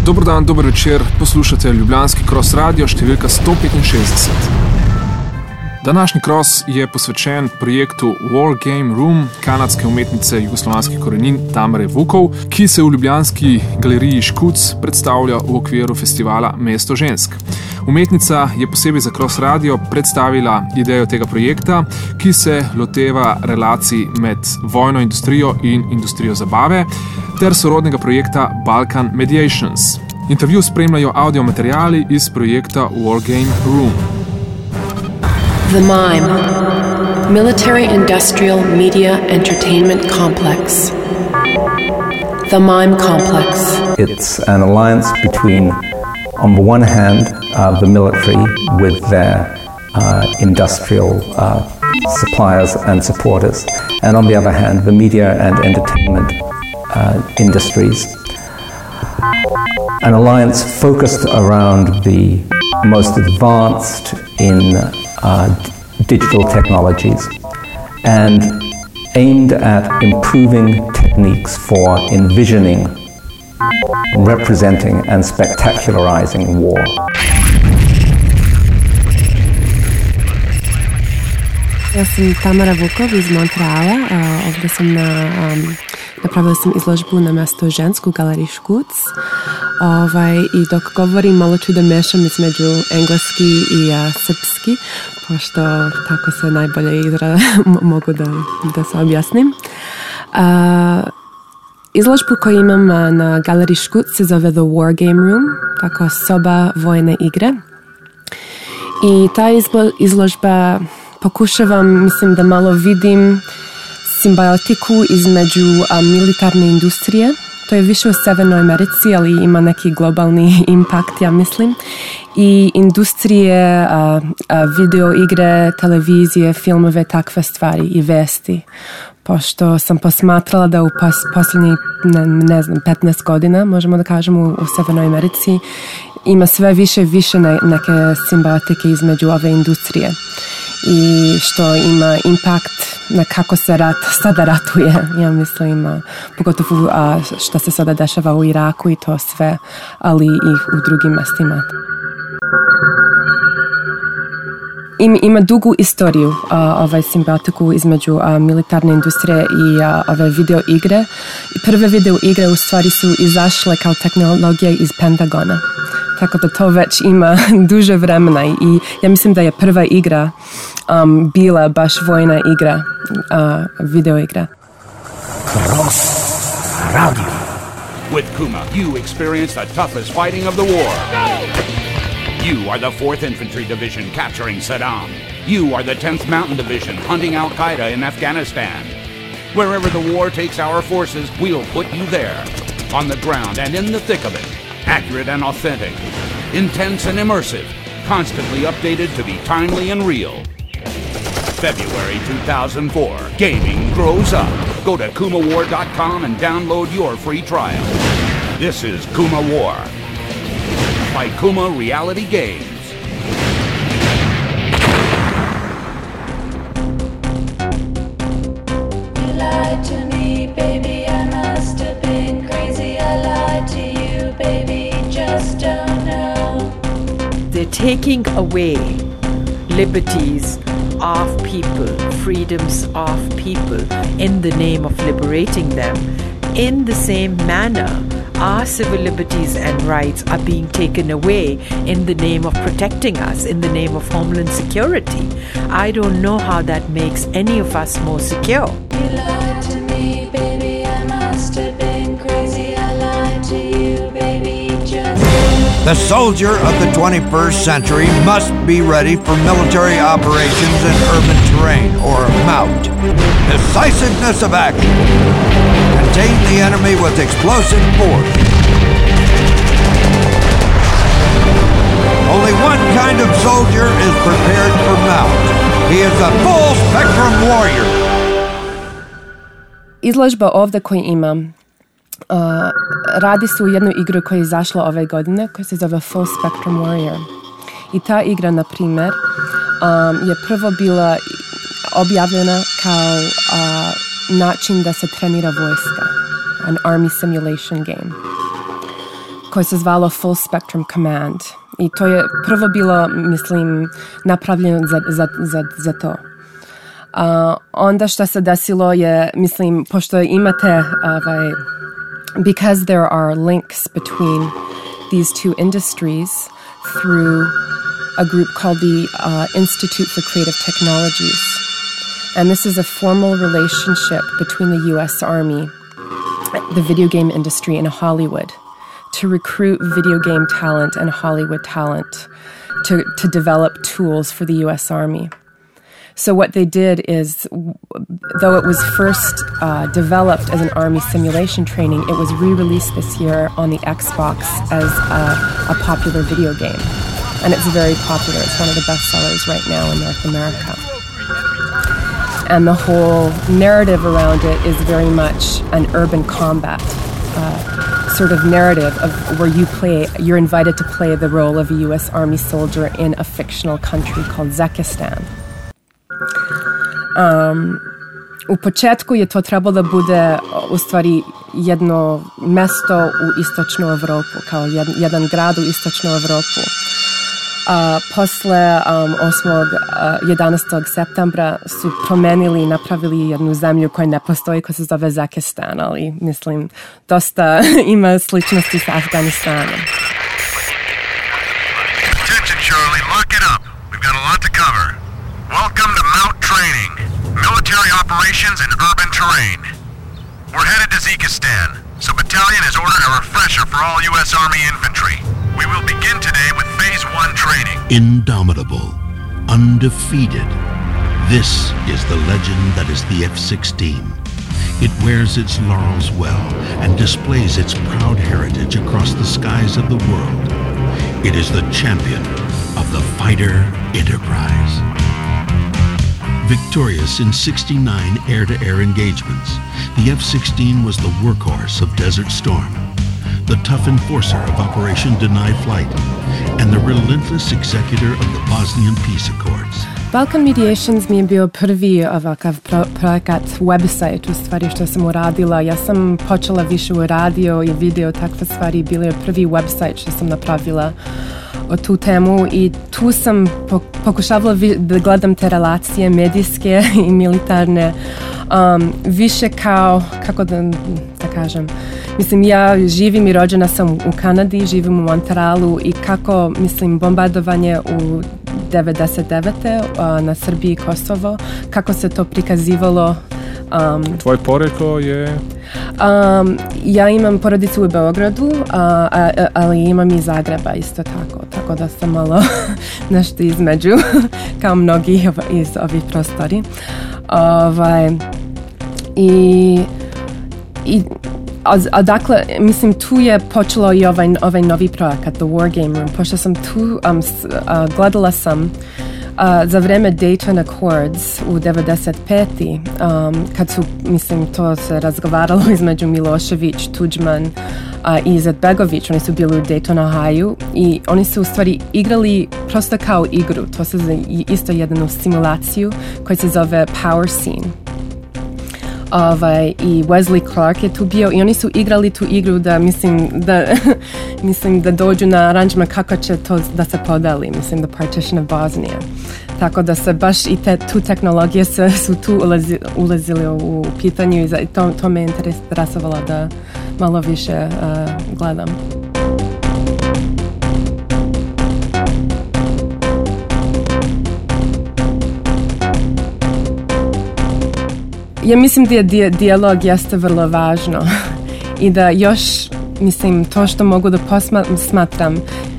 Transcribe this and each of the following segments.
Dober dan, dober večer, poslušate Ljubljanski Cross Radio številka 165. Današnji Cross je posvečen projektu War Game Room kanadske umetnice jugoslovanskih korenin Tamare Vukov, ki se v ljubljanski galeriji Škuc predstavlja v okviru festivala Mesto žensk. Umetnica je posebej za Cross Radio predstavila idejo tega projekta, ki se loteva relacij med vojno industrijo in industrijo zabave, ter sorodnega projekta Balkan Mediations. Intervju spremljajo audio materiali iz projekta War Game Room. The MIME, Military Industrial Media Entertainment Complex. The MIME Complex. It's an alliance between, on the one hand, the military with their industrial suppliers and supporters, and on the other hand, the media and entertainment industries. An alliance focused around the most advanced in digital technologies and aimed at improving techniques for envisioning, representing and spectacularizing war. Ja sam Tamara Vukov iz Montreala, ovdje sam napravila sam izložbu na Mesto žensk u galeriji Škuc. I dok govorim, malo ću da mešam između engleski i srpski, pošto tako se najbolje mogu da se objasnim. Izložbu koju imam na galeriji Škuc se zove The War Game Room, tako soba vojne igre. I ta izložba pokušavam, mislim da malo vidim simbiotiku između militarne industrije. To je više u Severnoj Americi, ali ima neki globalni impakt, ja mislim. I industrije, video igre, televizije, filmove, takve stvari i vesti. Pošto sam posmatrala da u posljednjih, 15 godina, možemo da kažemo, u Severnoj Americi, ima sve više neke simbiotike između ove industrije. I što ima impakt na kako se sada ratuje, ja mislim, pogotovo što se sada dešava u Iraku i to sve, ali i u drugim mestima. Ima dugu istoriju simbiotiku između militarne industrije i ove video igre. Prve video igre u stvari su izašle kao tehnologija iz Pentagona. Tako da to već ima duže vremena i ja mislim da je prva igra bila baš vojna igra, video igra. Cross Radio. With Kuma, you experience the toughest fighting of the war. You are the 4th Infantry Division capturing Saddam. You are the 10th Mountain Division hunting Al-Qaeda in Afghanistan. Wherever the war takes our forces, we'll put you there, on the ground and in the thick of it. Accurate and authentic, intense and immersive, constantly updated to be timely and real. February 2004, gaming grows up. Go to KumaWar.com and download your free trial. This is Kuma War by Kuma Reality Games. You lied to me, baby, I must have been crazy. I lied to you, baby, just don't know. They're taking away liberties of people, freedoms of people in the name of liberating them. In the same manner, our civil liberties and rights are being taken away in the name of protecting us, in the name of homeland security. I don't know how that makes any of us more secure. You lied to me, baby, I must have been crazy. I lied to you, baby, just... The soldier of the 21st century must be ready for military operations in urban terrain, or MOUT. Decisiveness of action. Contain the enemy with explosive force. Only one kind of soldier is prepared for MOUT. He is a full-spectrum warrior. Izložba ovdje koju imam radi se u jednoj igri koja je izašla ove godine, koja se zove Full Spectrum Warrior. I ta igra, na primjer, je prvo bila objavljena kao način da se trenira vojska. An army simulation game. koje se zvalo Full Spectrum Command. I to je prvo bilo, mislim, napravljeno za to. Onda što se desilo je, mislim, pošto imate because there are links between these two industries through a group called the Institute for Creative Technologies. And this is a formal relationship between the U.S. Army, the video game industry, and Hollywood to recruit video game talent and Hollywood talent to develop tools for the U.S. Army. So what they did is, though it was first developed as an Army simulation training, it was re-released this year on the Xbox as a popular video game. And it's very popular. It's one of the best sellers right now in North America. And the whole narrative around it is very much an urban combat sort of narrative of where you're invited to play the role of a U.S. Army soldier in a fictional country called Zekistan. U početku je to trebalo da bude u stvari jedno mesto u istočnu Evropu, kao jedan grad u istočnu Evropu. Posle 11. septembra su promenili i napravili jednu zemlju koja ne postoji, koja se zove Zekistan, ali mislim, dosta ima sličnosti sa Afganistanom. Attention, Charlie, lock it up. We've got a lot to cover. Welcome to Mount Training, military operations in urban terrain. We're headed to Zekistan, so Battalion has ordered a refresher for all U.S. Army infantry. We will begin today with Phase 1 training. Indomitable, undefeated. This is the legend that is the F-16. It wears its laurels well and displays its proud heritage across the skies of the world. It is the champion of the fighter enterprise. Victorious in 69 air-to-air engagements, the F-16 was the workhorse of Desert Storm, the tough enforcer of Operation Deny Flight, and the relentless executor of the Bosnian Peace Accords. Balkan Mediations mi je bio prvi ovakav projekat, website u stvari što sam uradila. Ja sam počela više u radio i video, takve stvari. Bilo je prvi website što sam napravila o tu temu i tu sam pokušavala da gledam te relacije medijske i militarne više kao, kako da kažem, mislim, ja živim i rođena sam u Kanadi, živim u Montrealu i kako, mislim, bombardovanje u 99. Na Srbiji i Kosovo, kako se to prikazivalo. Tvoje poreklo je? Ja imam porodicu u Beogradu, ali imam i Zagreba isto tako da sam malo nešto između, kao mnogi iz ovih prostori. Dakle, mislim, tu je počelo i ovaj novi projekat, The War Game Room, pošto sam tu, gledala sam za vreme Dayton Accords u 95. Kad su, mislim, to se razgovaralo između Milošević, Tuđman i Izetbegović, oni su bili u Dayton, Ohio i oni su u stvari igrali prosto kao igru, to se zove isto jednu simulaciju koja se zove Power Scene. I Wesley Clark je tu bio i oni su igrali tu igru da mislim da dođu na aranžman kako će to da se podeli, mislim, the partition of Bosnia. Tako da se baš i tu tehnologije su tu ulazili u pitanju i to me interesovalo da malo više gledam. Ja mislim da dijalog jeste vrlo važno i da još, mislim, to što mogu da posmatram,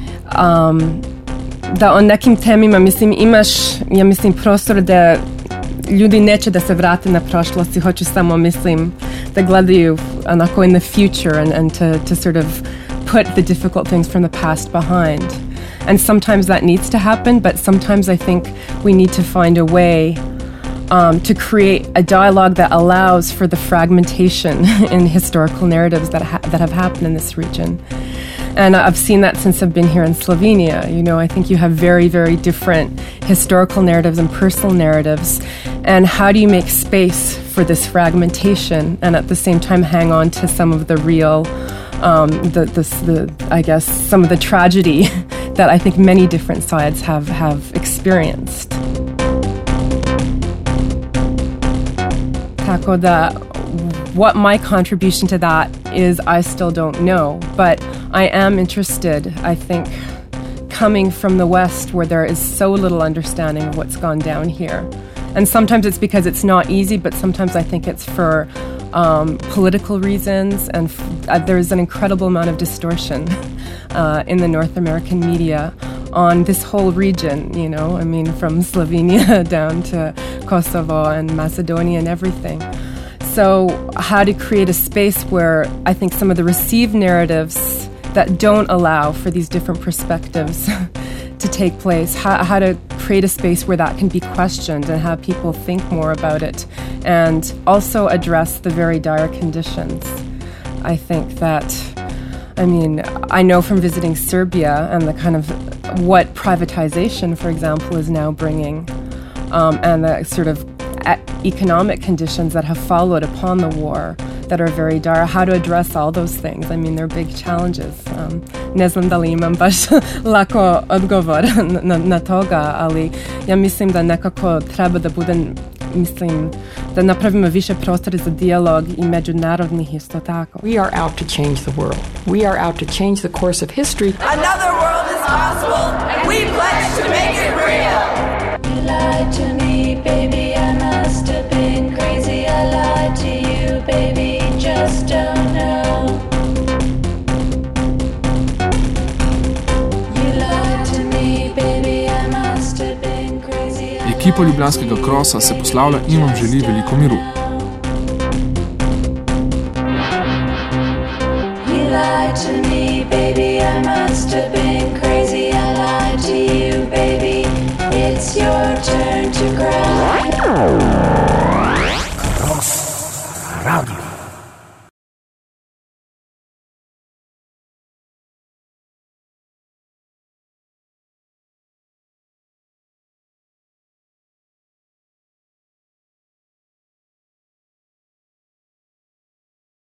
da o nekim temima, mislim, imaš, ja mislim, prostor da ljudi neće da se vrate na prošlost i hoću samo, mislim, da gledaju onako in the future and to sort of put the difficult things from the past behind. And sometimes that needs to happen, but sometimes I think we need to find a way to create a dialogue that allows for the fragmentation in historical narratives that have happened in this region. And I've seen that since I've been here in Slovenia. You know, I think you have very, very different historical narratives and personal narratives. And how do you make space for this fragmentation and at the same time hang on to some of the real I guess some of the tragedy that I think many different sides have experienced. Tako da, what my contribution to that is, I still don't know, but I am interested, I think, coming from the West where there is so little understanding of what's gone down here. And sometimes it's because it's not easy, but sometimes I think it's for political reasons, and there's an incredible amount of distortion in the North American media on this whole region, you know, I mean, from Slovenia down to Kosovo and Macedonia and everything. So how to create a space where I think some of the received narratives that don't allow for these different perspectives to take place, how to create a space where that can be questioned and have people think more about it, and also address the very dire conditions. I think that, I mean, I know from visiting Serbia and the kind of what privatization, for example, is now bringing, and the sort of economic conditions that have followed upon the war that are very dire, how to address all those things. I mean, they're big challenges. Ne znam da li imam baš lako odgovor na toga, ali ja mislim da nekako treba da budem, mislim, da napravimo više prostora za dijalog I međunarodnih isto tako. We are out to change the world. We are out to change the course of history. Another world is possible, and we pledge to make it real. You lied to me, baby, I must have been crazy. I lied to you, baby, just don't know. You lied to me, baby, I must have been crazy. Ekipa Ljubljanskega krosa se poslavlja in vam želi veliko miru. You lied to me, baby, I must have been crazy. I lied to you, baby, it's your turn to cry.